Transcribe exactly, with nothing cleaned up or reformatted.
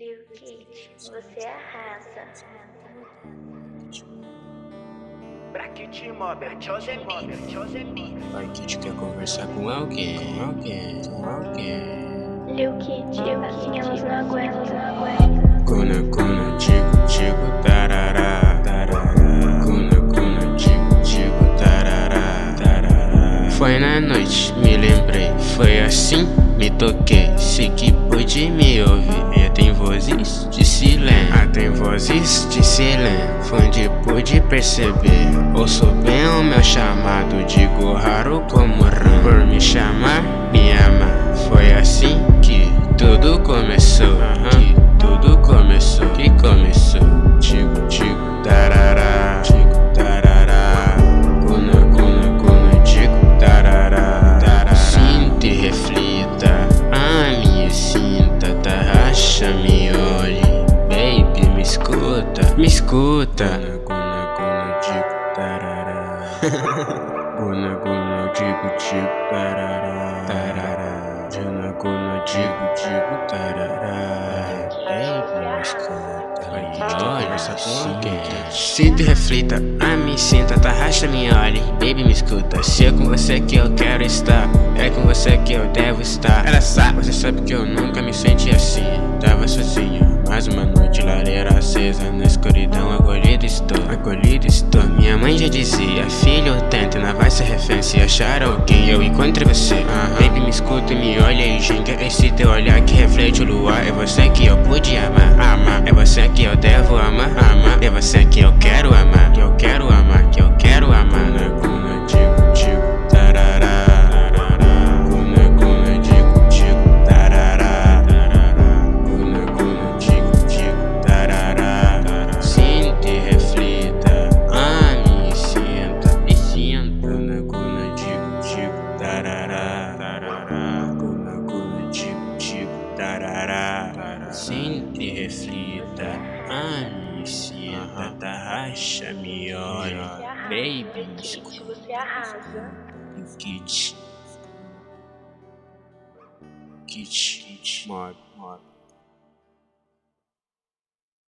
Lil Kit, você arrasa. Pra Kit Mob, José Mob, José Mob. Vai, Kit quer conversar com alguém, com alguém, com alguém. Lil Kit, assim elas não aguentam, não aguentam. Cuna, cuna, digo, digo, tarará, tarará. Cuna, cuna, digo, digo, tarará, tarará. Foi na noite, me lembrei, foi assim, me toquei. Sei que pôde me ouvir, e tem vozes de silêncio. Ah, tem vozes de silêncio, foi onde pude perceber. Ouço bem o meu chamado, digo raro como rã. Por me chamar, me amar. Foi assim que tudo começou. Que tudo começou, que começou. Digo, digo, tarará. Digo, tarará. Cuna, cuna, cuna, digo, tarará. Tarará. Sinta e reflita, a minha cinta, tarraxa, me olhe. Baby, me escuta, me escuta. Guna, guna, digo, tarará. Guna, guna, digo, digo, tarará. Tarará. Guna, guna, digo, digo, tarará. Baby, me escuta. E olha, essa porra. Sinta e reflita, a me sinta, tarraxa, me olhe. Baby, me escuta. Se é com você que eu quero estar, é com você que eu devo estar. Ela sabe, você sabe que eu nunca me senti assim. Tava sozinho, mais uma noite, lareira acesa. Na escuridão, acolhido estou, acolhido estou. Minha mãe já dizia, filho, tenta, não vai ser refém. Se achar alguém, eu encontre você. uh-huh. Baby, me escuta e me olha e ginga. Esse teu olhar que reflete o luar. É você que eu pude amar, amar. É você que eu devo amar, amar. É você que eu quero amar, que eu quero amar, que eu quero amar. Na guna, digo, digo, tarará. Guna, guna, digo, digo, tarará. Guna, guna, digo, digo, tarará. Sinta e reflita, ah, me sinta, me sinta. Guna, guna, digo, digo, tarará. Guna, guna, digo, digo, tarará. Sinta e reflita, ah, me sinta, tarraxa, me olha. Baby, me Kit, escuta. você arrasa. Kit, Kit, Kit, mob, mob.